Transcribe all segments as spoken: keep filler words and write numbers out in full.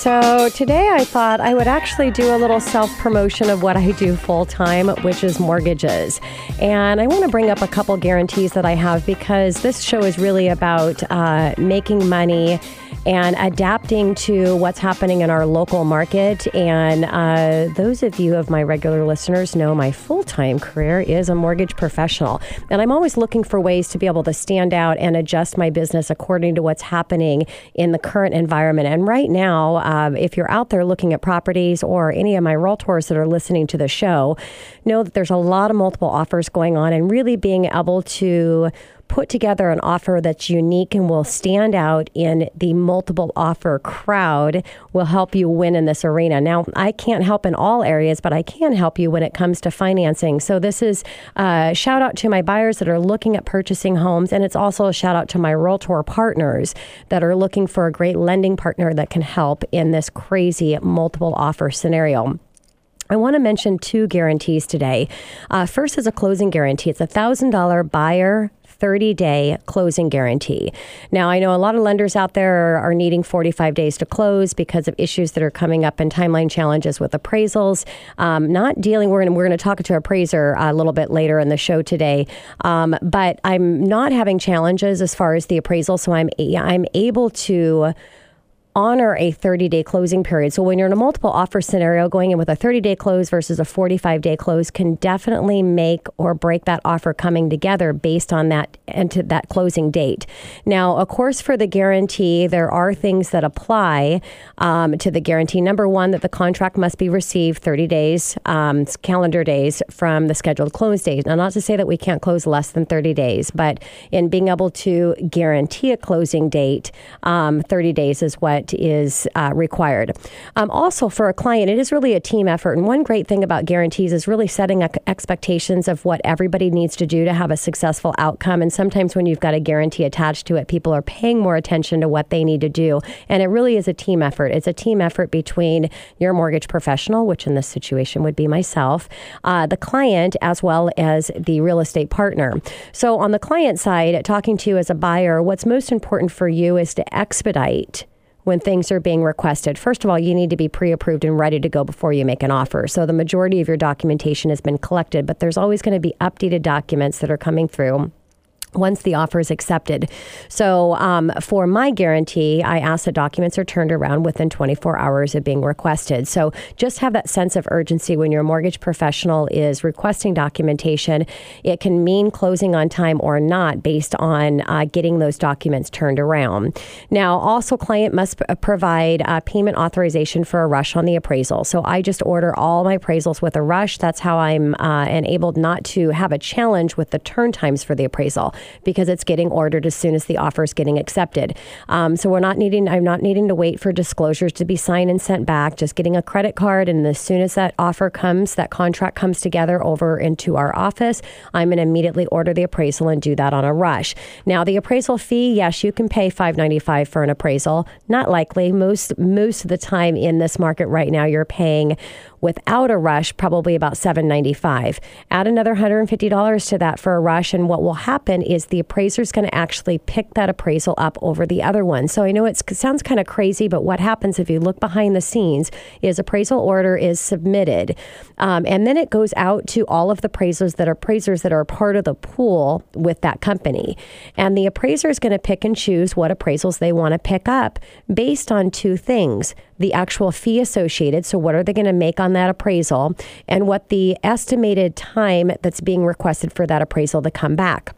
So today I thought I would actually do a little self-promotion of what I do full-time, which is mortgages. And I want to bring up a couple guarantees that I have because this show is really about uh, making money and adapting to what's happening in our local market. And uh, those of you of my regular listeners know my full-time career is a mortgage professional. And I'm always looking for ways to be able to stand out and adjust my business according to what's happening in the current environment. And right now, um, if you're out there looking at properties or any of my realtors that are listening to the show, know that there's a lot of multiple offers going on, and really being able to put together an offer that's unique and will stand out in the multiple offer crowd will help you win in this arena. Now, I can't help in all areas, but I can help you when it comes to financing. So this is a shout out to my buyers that are looking at purchasing homes, and it's also a shout out to my realtor partners that are looking for a great lending partner that can help in this crazy multiple offer scenario. I want to mention two guarantees today. Uh, first is a closing guarantee. It's a one thousand dollars buyer thirty-day closing guarantee. Now, I know a lot of lenders out there are, are needing forty-five days to close because of issues that are coming up and timeline challenges with appraisals. Um, not dealing, we're going we're going to talk to an appraiser a little bit later in the show today, um, but I'm not having challenges as far as the appraisal, so I'm I'm able to honor a thirty-day closing period. So when you're in a multiple offer scenario, going in with a thirty-day close versus a forty-five day close can definitely make or break that offer coming together based on that and to that closing date. Now, of course, for the guarantee, there are things that apply um, to the guarantee. Number one, that the contract must be received thirty days, um, calendar days from the scheduled close date. Now, not to say that we can't close less than thirty days, but in being able to guarantee a closing date, um, thirty days is what is uh, required. Um, also, for a client, it is really a team effort. And one great thing about guarantees is really setting expectations of what everybody needs to do to have a successful outcome. And sometimes when you've got a guarantee attached to it, people are paying more attention to what they need to do. And it really is a team effort. It's a team effort between your mortgage professional, which in this situation would be myself, uh, the client, as well as the real estate partner. So on the client side, talking to you as a buyer, what's most important for you is to expedite when things are being requested. First of all, you need to be pre-approved and ready to go before you make an offer. So the majority of your documentation has been collected, but there's always going to be updated documents that are coming through once the offer is accepted. So um, for my guarantee, I ask that documents are turned around within twenty-four hours of being requested. So just have that sense of urgency when your mortgage professional is requesting documentation. It can mean closing on time or not based on uh, getting those documents turned around. Now, also client must p- provide uh, payment authorization for a rush on the appraisal. So I just order all my appraisals with a rush. That's how I'm uh, enabled not to have a challenge with the turn times for the appraisal, because it's getting ordered as soon as the offer is getting accepted. Um, so we're not needing, I'm not needing to wait for disclosures to be signed and sent back, just getting a credit card. And as soon as that offer comes, that contract comes together over into our office, I'm going to immediately order the appraisal and do that on a rush. Now, the appraisal fee, yes, you can pay five ninety-five for an appraisal. Not likely. Most, most of the time in this market right now, you're paying without a rush, probably about seven ninety-five. Add another one hundred fifty dollars to that for a rush, and what will happen is the appraiser is going to actually pick that appraisal up over the other one. So I know it's, it sounds kind of crazy, but what happens if you look behind the scenes is appraisal order is submitted, um, and then it goes out to all of the appraisers that are appraisers that are a part of the pool with that company. And the appraiser is going to pick and choose what appraisals they want to pick up based on two things: the actual fee associated, so what are they going to make on that appraisal, and what the estimated time that's being requested for that appraisal to come back.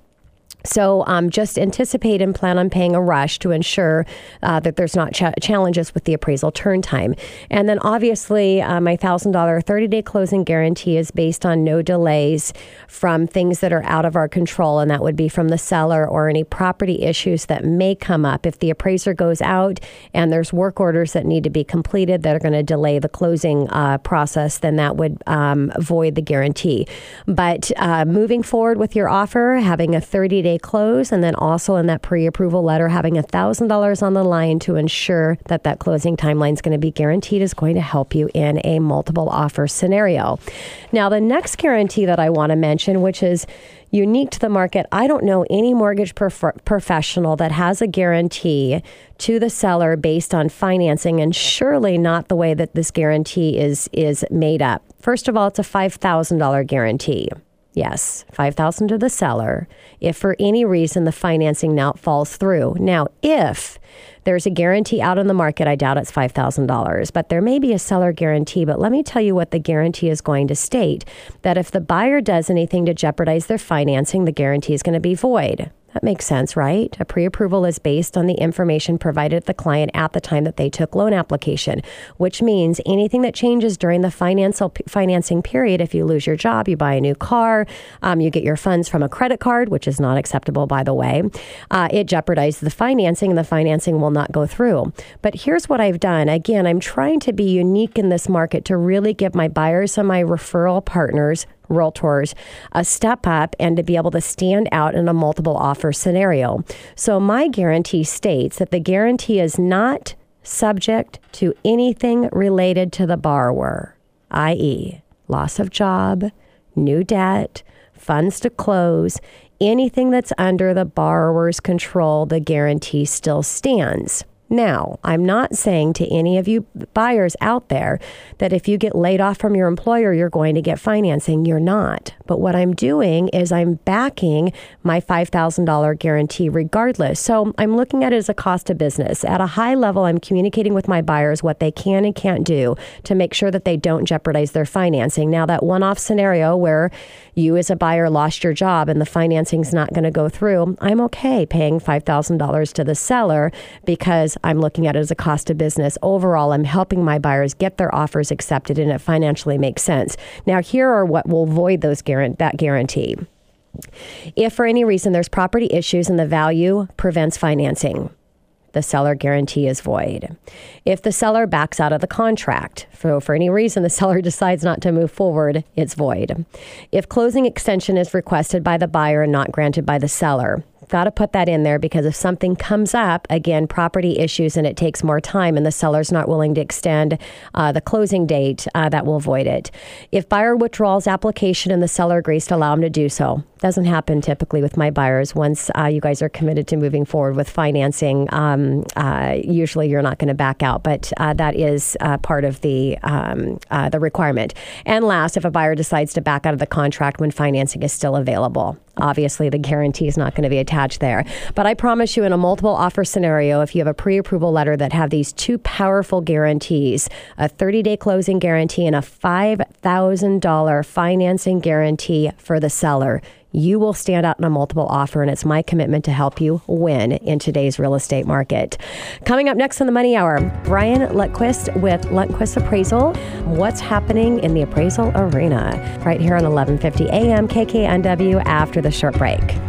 So um, just anticipate and plan on paying a rush to ensure uh, that there's not ch- challenges with the appraisal turn time. And then obviously uh, my one thousand dollars thirty-day closing guarantee is based on no delays from things that are out of our control, and that would be from the seller or any property issues that may come up. If the appraiser goes out and there's work orders that need to be completed that are going to delay the closing uh, process, then that would um, void the guarantee. But uh, moving forward with your offer, having a thirty-day thirty-day close, and then also in that pre-approval letter having one thousand dollars on the line to ensure that that closing timeline is going to be guaranteed is going to help you in a multiple offer scenario. Now, the next guarantee that I want to mention, which is unique to the market, I don't know any mortgage prof- professional that has a guarantee to the seller based on financing, and surely not the way that this guarantee is is made up. First of all, it's a five thousand dollars guarantee. Yes, five thousand dollars to the seller if for any reason the financing now falls through. Now, if there's a guarantee out in the market, I doubt it's five thousand dollars, but there may be a seller guarantee. But let me tell you what the guarantee is going to state, that if the buyer does anything to jeopardize their financing, the guarantee is going to be void. That makes sense, right? A pre-approval is based on the information provided to the client at the time that they took loan application, which means anything that changes during the financial financing period, if you lose your job, you buy a new car, um, you get your funds from a credit card, which is not acceptable, by the way, uh, it jeopardizes the financing, and the financing will not go through. But here's what I've done. Again, I'm trying to be unique in this market to really give my buyers and my referral partners, realtors, a step up and to be able to stand out in a multiple offer scenario. So my guarantee states that the guarantee is not subject to anything related to the borrower, that is loss of job, new debt, funds to close, anything that's under the borrower's control, the guarantee still stands. Now, I'm not saying to any of you buyers out there that if you get laid off from your employer, you're going to get financing. You're not. But what I'm doing is I'm backing my five thousand dollars guarantee regardless. So I'm looking at it as a cost of business. At a high level, I'm communicating with my buyers what they can and can't do to make sure that they don't jeopardize their financing. Now, that one-off scenario where you as a buyer lost your job and the financing's not going to go through, I'm okay paying five thousand dollars to the seller because I'm looking at it as a cost of business. Overall, I'm helping my buyers get their offers accepted and it financially makes sense. Now, here are what will void those guarantees. That guarantee. If for any reason there's property issues and the value prevents financing, the seller guarantee is void. If the seller backs out of the contract, for, for any reason the seller decides not to move forward, it's void. If closing extension is requested by the buyer and not granted by the seller, got to put that in there because if something comes up, again, property issues, and it takes more time and the seller's not willing to extend uh, the closing date, uh, that will void it. If buyer withdraws application and the seller agrees to allow him to do so, doesn't happen typically with my buyers. Once uh, you guys are committed to moving forward with financing, um, uh, usually you're not going to back out, but uh, that is uh, part of the um, uh, the requirement. And last, if a buyer decides to back out of the contract when financing is still available, obviously the guarantee is not going to be attached there. But I promise you, in a multiple offer scenario, if you have a pre-approval letter that have these two powerful guarantees, a thirty-day closing guarantee and a five thousand dollars financing guarantee for the seller, you will stand out in a multiple offer, and it's my commitment to help you win in today's real estate market. Coming up next on the Money Hour, Brian Lundquist with Lundquist Appraisal. What's happening in the appraisal arena? Right here on eleven fifty A M K K N W after the short break.